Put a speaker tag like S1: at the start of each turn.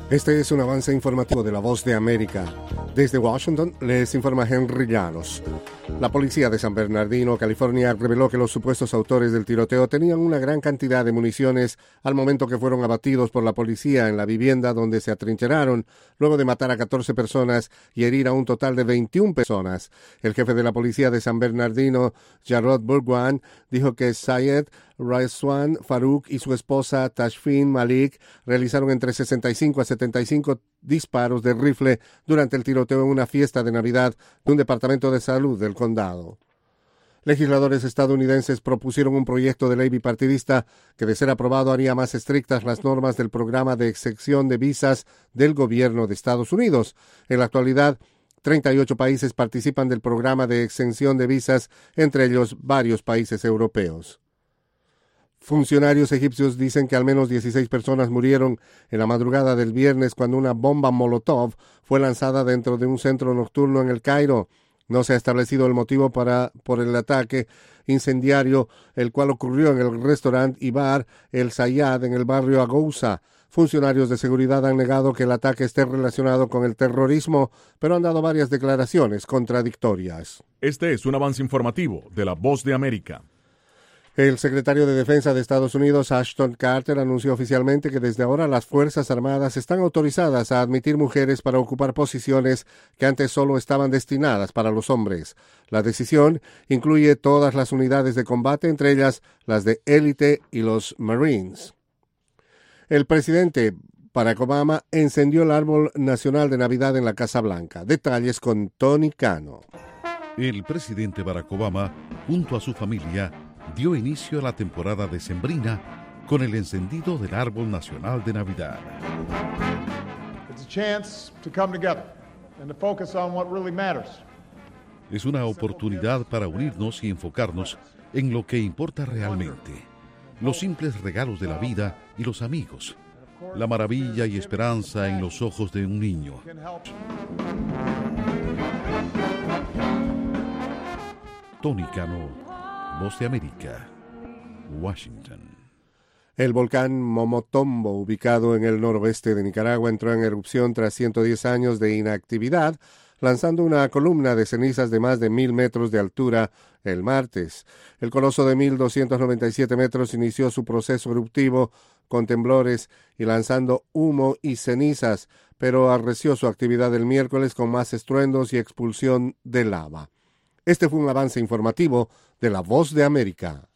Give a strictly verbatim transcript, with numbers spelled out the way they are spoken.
S1: Este es un avance informativo de La Voz de América. Desde Washington les informa Henry Llanos. La policía de San Bernardino, California, reveló que los supuestos autores del tiroteo tenían una gran cantidad de municiones al momento que fueron abatidos por la policía en la vivienda donde se atrincheraron, luego de matar a catorce personas y herir a un total de veintiuna personas. El jefe de la policía de San Bernardino, Jarrod Burgwan, dijo que Syed Raiswan Farouk y su esposa Tashfeen Malik realizaron entre sesenta y cinco a setenta y cinco disparos de rifle durante el tiroteo en una fiesta de Navidad de un departamento de salud del condado. Legisladores estadounidenses propusieron un proyecto de ley bipartidista que, de ser aprobado, haría más estrictas las normas del programa de exención de visas del gobierno de Estados Unidos. En la actualidad, treinta y ocho países participan del programa de exención de visas, entre ellos varios países europeos. Funcionarios egipcios dicen que al menos dieciséis personas murieron en la madrugada del viernes cuando una bomba Molotov fue lanzada dentro de un centro nocturno en El Cairo. No se ha establecido el motivo para, por el ataque incendiario, el cual ocurrió en el restaurante y bar El Zayad en el barrio Agouza. Funcionarios de seguridad han negado que el ataque esté relacionado con el terrorismo, pero han dado varias declaraciones contradictorias.
S2: Este es un avance informativo de La Voz de América.
S1: El secretario de Defensa de Estados Unidos, Ashton Carter, anunció oficialmente que desde ahora las Fuerzas Armadas están autorizadas a admitir mujeres para ocupar posiciones que antes solo estaban destinadas para los hombres. La decisión incluye todas las unidades de combate, entre ellas las de élite y los Marines. El presidente Barack Obama encendió el árbol nacional de Navidad en la Casa Blanca. Detalles con Tony Cano.
S3: El presidente Barack Obama, junto a su familia, dio inicio a la temporada decembrina con el encendido del árbol nacional de Navidad. Es una oportunidad para unirnos y enfocarnos en lo que importa realmente, los simples regalos de la vida y los amigos, la maravilla y esperanza en los ojos de un niño. Tony Cano, Voz de América, Washington.
S1: El volcán Momotombo, ubicado en el noroeste de Nicaragua, entró en erupción tras ciento diez años de inactividad, lanzando una columna de cenizas de más de mil metros de altura el martes. El coloso de mil doscientos noventa y siete metros inició su proceso eruptivo con temblores y lanzando humo y cenizas, pero arreció su actividad el miércoles con más estruendos y expulsión de lava. Este fue un avance informativo de La Voz de América.